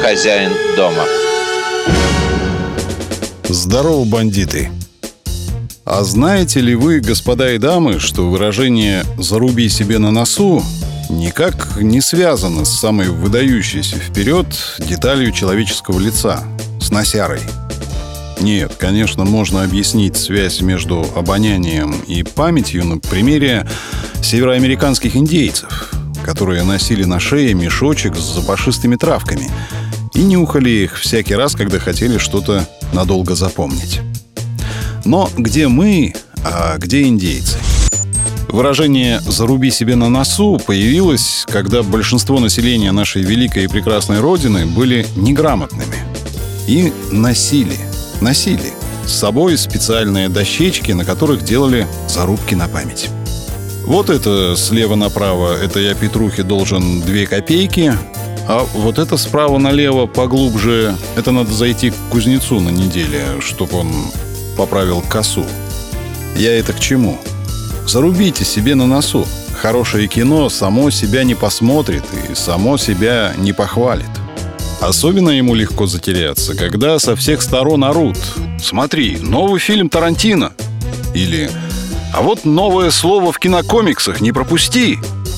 хозяин дома. Здорово, бандиты! А знаете ли вы, господа и дамы, что выражение «заруби себе на носу» никак не связано с самой выдающейся вперед деталью человеческого лица — с носярой? Нет, конечно, можно объяснить связь между обонянием и памятью на примере североамериканских индейцев, которые носили на шее мешочек с запашистыми травками и нюхали их всякий раз, когда хотели что-то надолго запомнить. Но где мы, а где индейцы? Выражение «заруби себе на носу» появилось, когда большинство населения нашей великой и прекрасной Родины были неграмотными и носили с собой специальные дощечки, на которых делали зарубки на память. Вот это слева направо, это я Петрухе должен 2 копейки, а вот это справа налево поглубже, это надо зайти к кузнецу на неделе, чтобы он поправил косу. Я это к чему? Зарубите себе на носу. Хорошее кино само себя не посмотрит и само себя не похвалит. Особенно ему легко затеряться, когда со всех сторон орут: «Смотри, новый фильм Тарантино!» Или «А вот новое слово в кинокомиксах, не пропусти!»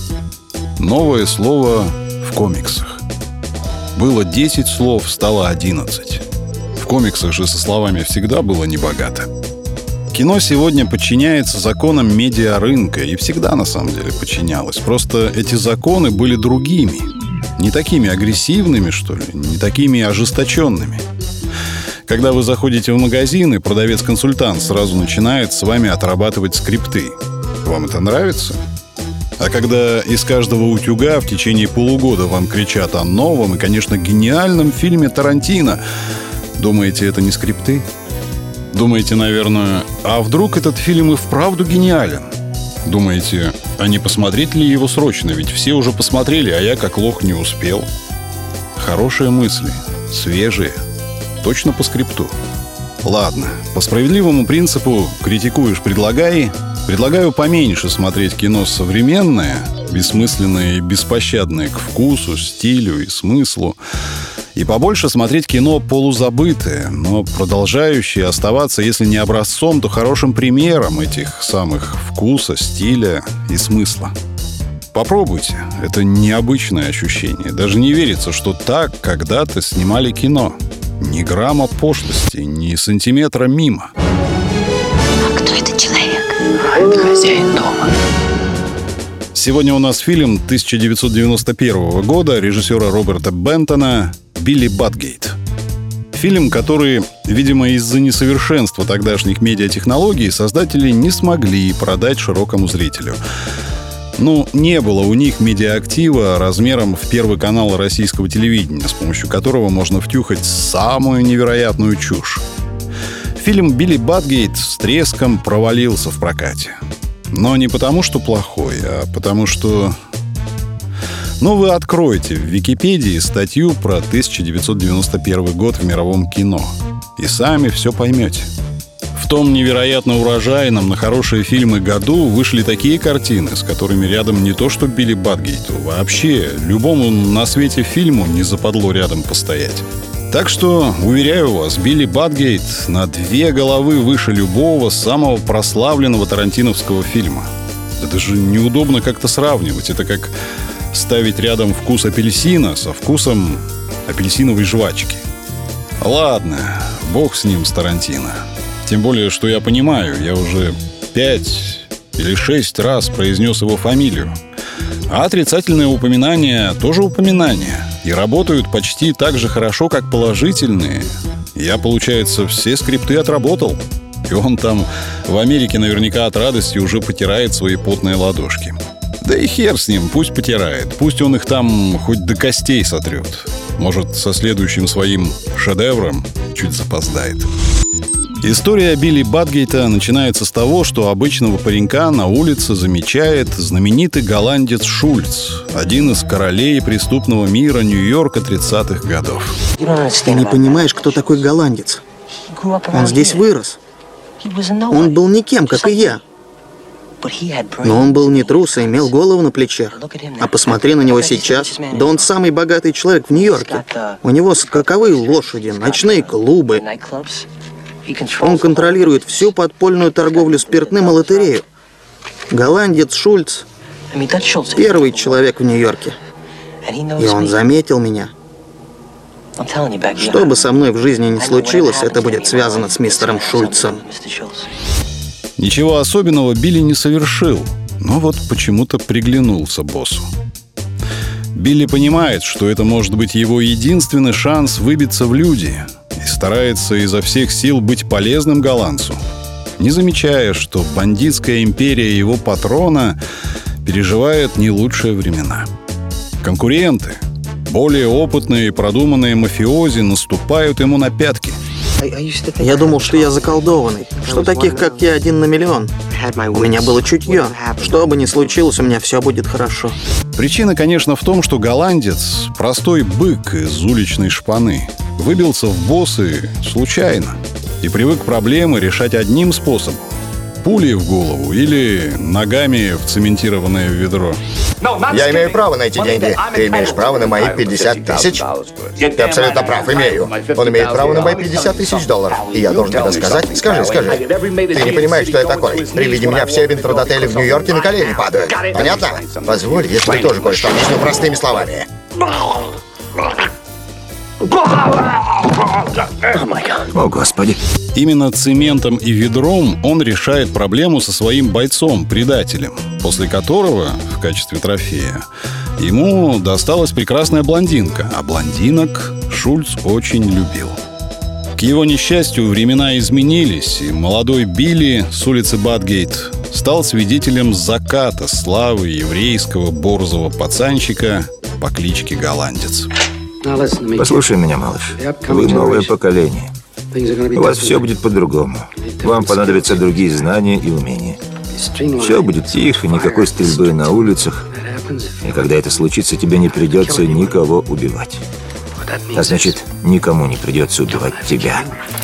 Новое слово в комиксах. Было 10 слов, стало 11. В комиксах же со словами всегда было небогато. Кино сегодня подчиняется законам медиарынка, и всегда на самом деле подчинялось. Просто эти законы были другими. Не такими агрессивными, что ли, не такими ожесточенными. Когда вы заходите в магазин, и продавец-консультант сразу начинает с вами отрабатывать скрипты. Вам это нравится? А когда из каждого утюга в течение полугода вам кричат о новом и, конечно, гениальном фильме Тарантино, думаете, это не скрипты? Думаете, наверное, а вдруг этот фильм и вправду гениален? Думаете, а не посмотреть ли его срочно? Ведь все уже посмотрели, а я как лох не успел. Хорошие мысли, свежие, точно по скрипту. Ладно, по справедливому принципу критикуешь — предлагай. Предлагаю поменьше смотреть кино современное, бессмысленное и беспощадное к вкусу, стилю и смыслу, и побольше смотреть кино полузабытое, но продолжающее оставаться, если не образцом, то хорошим примером этих самых вкуса, стиля и смысла. Попробуйте. Это необычное ощущение. Даже не верится, что так когда-то снимали кино. Ни грамма пошлости, ни сантиметра мимо. А кто этот человек? Это хозяин дома. Сегодня у нас фильм 1991 года режиссера Роберта Бентона «Билли Батгейт». Фильм, который, видимо, из-за несовершенства тогдашних медиатехнологий создатели не смогли продать широкому зрителю. Не было у них медиаактива размером в Первый канал российского телевидения, с помощью которого можно втюхать самую невероятную чушь. Фильм «Билли Батгейт» с треском провалился в прокате. Но не потому, что плохой, а потому что... вы откроете в Википедии статью про 1991 год в мировом кино и сами все поймете. В том невероятно урожайном на хорошие фильмы году вышли такие картины, с которыми рядом не то что Билли Батгейту, вообще любому на свете фильму не западло рядом постоять. Так что, уверяю вас, Билли Батгейт на 2 головы выше любого самого прославленного тарантиновского фильма. Это же неудобно как-то сравнивать. Это как ставить рядом вкус апельсина со вкусом апельсиновой жвачки. Ладно, бог с ним, с Тарантино. Тем более, что я понимаю, я уже 5 или 6 раз произнес его фамилию. А отрицательные упоминания тоже упоминания. И работают почти так же хорошо, как положительные. Я, получается, все скрипты отработал. И он там в Америке наверняка от радости уже потирает свои потные ладошки. Да и хер с ним, пусть потирает. Пусть он их там хоть до костей сотрет. Может, со следующим своим шедевром чуть запоздает. История Билли Батгейта начинается с того, что обычного паренька на улице замечает знаменитый голландец Шульц, один из королей преступного мира Нью-Йорка 30-х годов. Ты не понимаешь, кто такой голландец. Он здесь вырос. Он был никем, как и я. Но он был не трус, а имел голову на плечах. А посмотри на него сейчас. Да он самый богатый человек в Нью-Йорке. У него скаковые лошади, ночные клубы. Он контролирует всю подпольную торговлю спиртным и лотерею. Голландец Шульц – первый человек в Нью-Йорке. И он заметил меня. Что бы со мной в жизни ни случилось, это будет связано с мистером Шульцем. Ничего особенного Билли не совершил, но вот почему-то приглянулся боссу. Билли понимает, что это может быть его единственный шанс выбиться в люди, и старается изо всех сил быть полезным голландцу, не замечая, что бандитская империя его патрона переживает не лучшие времена. Конкуренты, более опытные и продуманные мафиози наступают ему на пятки. Я думал, что я заколдованный, что таких, как я, 1 на миллион. У меня было чутье. Что бы ни случилось, у меня все будет хорошо. Причина, конечно, в том, что голландец — простой бык из уличной шпаны. Выбился в боссы случайно и привык проблемы решать одним способом — пулей в голову или ногами в цементированное ведро. Я имею право на эти деньги. Ты имеешь право на мои 50 тысяч? Ты абсолютно прав, имею. Он имеет право на мои 50 тысяч долларов. И я должен тебе сказать. Скажи. Ты не понимаешь, кто я такой. При виде меня все винтродотели в Нью-Йорке на колени падают. Понятно? Позволь, я тебе тоже кое-что объясню простыми словами. О, Господи. Именно цементом и ведром он решает проблему со своим бойцом-предателем, после которого, в качестве трофея, ему досталась прекрасная блондинка, а блондинок Шульц очень любил. К его несчастью, времена изменились, и молодой Билли с улицы Бадгейт стал свидетелем заката славы еврейского борзого пацанчика по кличке Голландец. Послушай меня, малыш. Вы новое поколение. У вас все будет по-другому. Вам понадобятся другие знания и умения. Все будет тихо, никакой стрельбы на улицах. И когда это случится, тебе не придется никого убивать. А значит, никому не придется убивать тебя.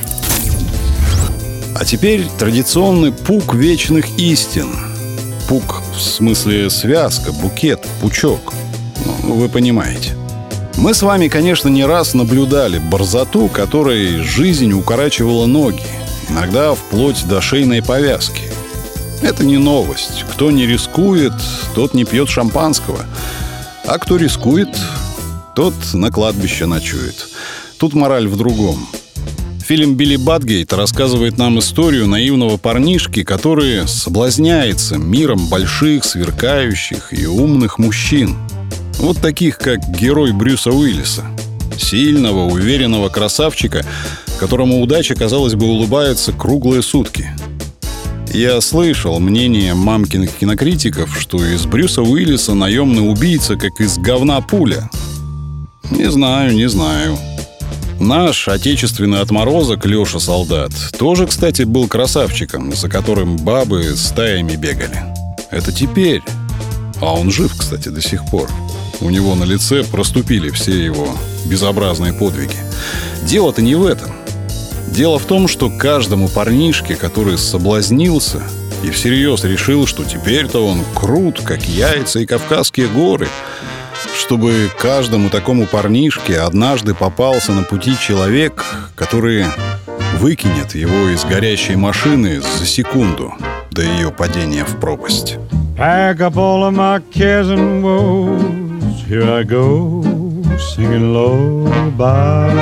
А теперь традиционный пук вечных истин. Пук в смысле связка, букет, пучок. Ну, вы понимаете. Мы с вами, конечно, не раз наблюдали борзоту, которой жизнь укорачивала ноги, иногда вплоть до шейной повязки. Это не новость. Кто не рискует, тот не пьет шампанского. А кто рискует, тот на кладбище ночует. Тут мораль в другом. Фильм «Билли Бадгейт» рассказывает нам историю наивного парнишки, который соблазняется миром больших, сверкающих и умных мужчин. Вот таких, как герой Брюса Уиллиса. Сильного, уверенного красавчика, которому удача, казалось бы, улыбается круглые сутки. Я слышал мнение мамкиных кинокритиков, что из Брюса Уиллиса наемный убийца, как из говна пуля. Не знаю. Наш отечественный отморозок Леша Солдат тоже, кстати, был красавчиком, за которым бабы стаями бегали. Это теперь. А он жив, кстати, до сих пор. У него на лице проступили все его безобразные подвиги. Дело-то не в этом. Дело в том, что каждому парнишке, который соблазнился и всерьез решил, что теперь-то он крут, как яйца и Кавказские горы, чтобы каждому такому парнишке однажды попался на пути человек, который выкинет его из горящей машины за секунду до ее падения в пропасть. Pack up all of my cares and woes. Here I go, singing low. Bye,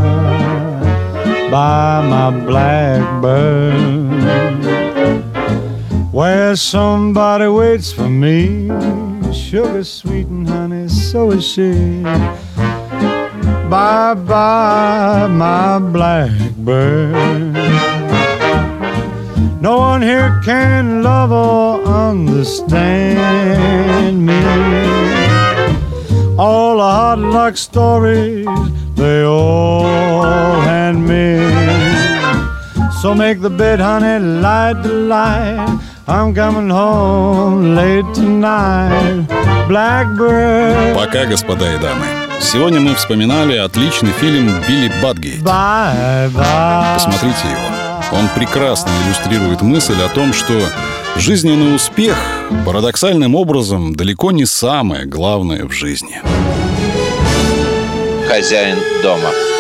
bye, my blackbird. Where somebody waits for me, sugar sweet and honey, so is she. Bye, bye, my blackbird. No one here can love or understand me. All the hard luck stories, they all hand me. So make the bed, honey, light the light. I'm coming home late tonight. Blackbird. Пока, господа и дамы. Сегодня мы вспоминали отличный фильм «Билли Бадгейт». Посмотрите его. Он прекрасно иллюстрирует мысль о том, что Жизненный успех парадоксальным образом далеко не самое главное в жизни. Хозяин дома.